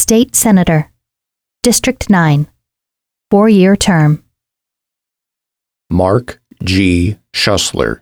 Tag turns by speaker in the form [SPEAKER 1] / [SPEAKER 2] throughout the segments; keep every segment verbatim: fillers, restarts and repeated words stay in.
[SPEAKER 1] State Senator, District nine, four-year term.
[SPEAKER 2] Mark G. Schussler,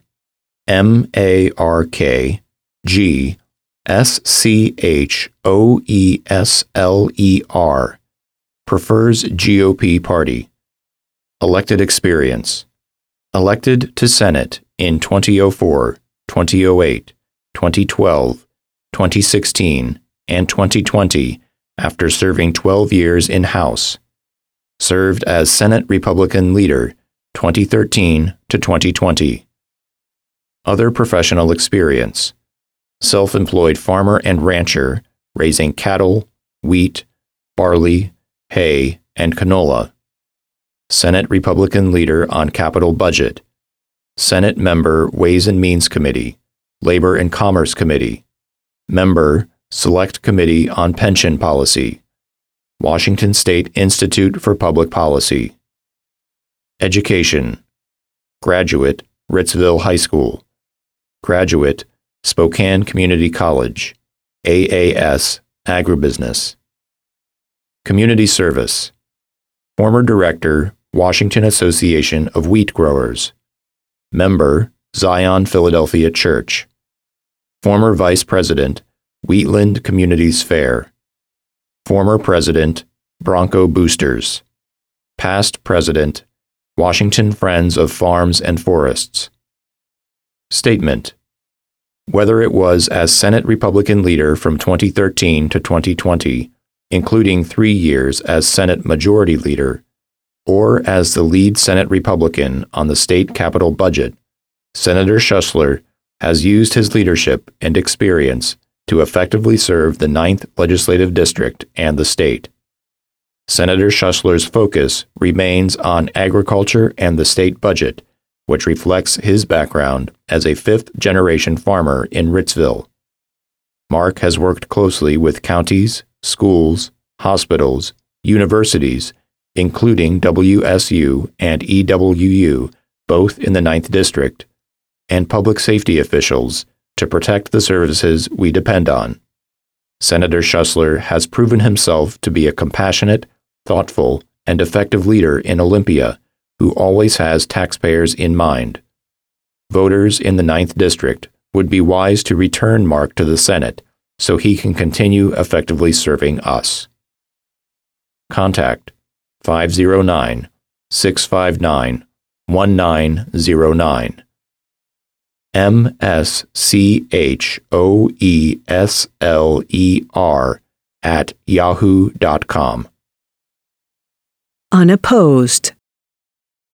[SPEAKER 2] M A R K G S C H O E S L E R, prefers G O P party. Elected experience. Elected to Senate in twenty oh four, twenty oh eight, twenty twelve, twenty sixteen, and twenty twenty after serving twelve years in House. Served as Senate Republican leader twenty thirteen to twenty twenty. Other professional experience. Self-employed farmer and rancher, raising cattle, wheat, barley, hay, and canola. Senate Republican leader on capital budget. Senate member Ways and Means Committee, Labor and Commerce Committee. Member Select Committee on Pension Policy. Washington State Institute for Public Policy. Education. Graduate, Ritzville High School. Graduate, Spokane Community College, A A S, Agribusiness. Community service. Former Director, Washington Association of Wheat Growers. Member, Zion Philadelphia Church. Former Vice President, Wheatland Communities Fair. Former President, Bronco Boosters. Past President, Washington Friends of Farms and Forests. Statement. Whether it was as Senate Republican leader from twenty thirteen to twenty twenty, including three years as Senate Majority Leader, or as the lead Senate Republican on the state capital budget, Senator Schussler has used his leadership and experience to effectively serve the ninth Legislative District and the state. Senator Schussler's focus remains on agriculture and the state budget, which reflects his background as a fifth-generation farmer in Ritzville. Mark has worked closely with counties, schools, hospitals, universities, including W S U and E W U, both in the ninth District, and public safety officials to protect the services we depend on. Senator Schussler has proven himself to be a compassionate, thoughtful, and effective leader in Olympia who always has taxpayers in mind. Voters in the ninth District would be wise to return Mark to the Senate so he can continue effectively serving us. Contact five oh nine, six five nine, one nine oh nine. M S C H O E S L E R at yahoo dot com.
[SPEAKER 3] Unopposed.